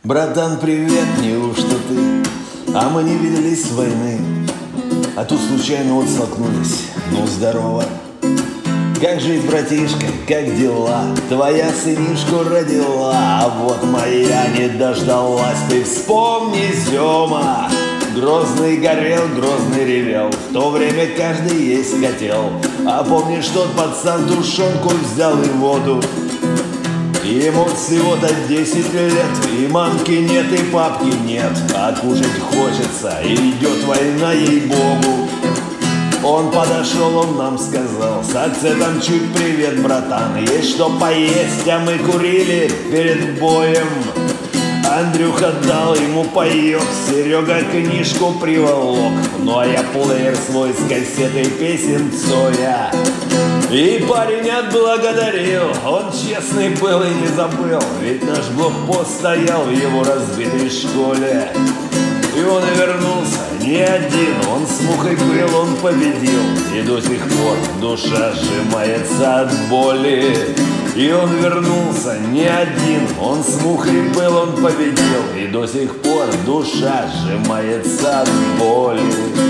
Братан, привет, неужто ты? А мы не виделись с войны, а тут случайно вот столкнулись. Ну, здорово. Как жизнь, братишка, как дела? Твоя сынишку родила, а вот моя не дождалась. Ты вспомни, Зёма, Грозный горел, Грозный ревел, в то время каждый есть хотел. А помнишь, тот пацан тушенку взял и воду? Ему всего-то 10 лет, и мамки нет, и папки нет, а кушать хочется, и идет война, ей-богу. Он подошел, он нам сказал с акцентом чуть: привет, братан, есть что поесть, а мы курили перед боем. Андрюха дал ему паёк, Серега книжку приволок, ну а я плеер свой с кассетой песен Цоя. И парень отблагодарил, он честный был и не забыл, ведь наш блокпост стоял в его разбитой школе. И он и вернулся не один, он с мухой был, он победил, и до сих пор душа сжимается от боли. И он вернулся не один, он с мухой был, он победил, и до сих пор душа сжимается от боли.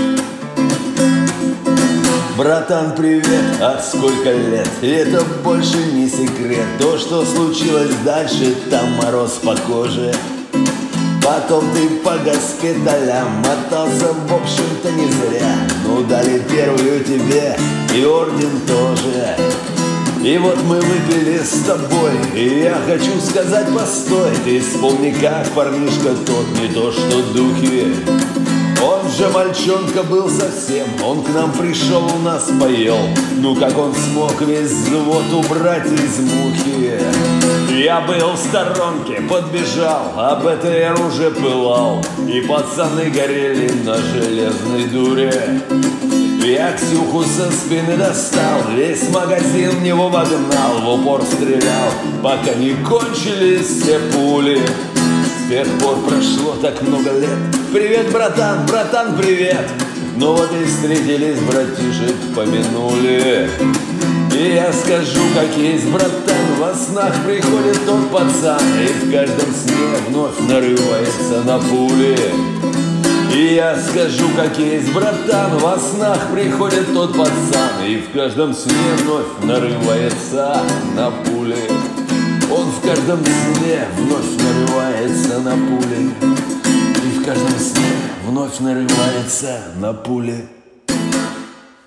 Братан, привет, от сколько лет? И это больше не секрет. То, что случилось дальше, там мороз по коже. Потом ты по госпиталям мотался, в общем-то, не зря. Ну, дали первую тебе и орден тоже. И вот мы выпили с тобой, и я хочу сказать: постой, ты вспомни, как парнишка тот, не то что духи. Он же мальчонка был совсем, он к нам пришел, у нас поел. Ну как он смог весь взвод убрать из мухи? Я был в сторонке, подбежал, а БТР уже пылал, и пацаны горели на железной дуре. Я Ксюху со спины достал, весь магазин в него вогнал, в упор стрелял, пока не кончились все пули. С тех пор прошло так много лет. Привет, братан, братан, привет. Ну вот и встретились, братишек помянули. И я скажу, как есть, братан, во снах приходит тот пацан, и в каждом сне вновь нарывается на пули. И я скажу, как есть, братан, во снах приходит тот пацан, и в каждом сне вновь нарывается на пули. Он в каждом сне вновь нарывается на пули, и в каждом сне вновь нарывается на пули.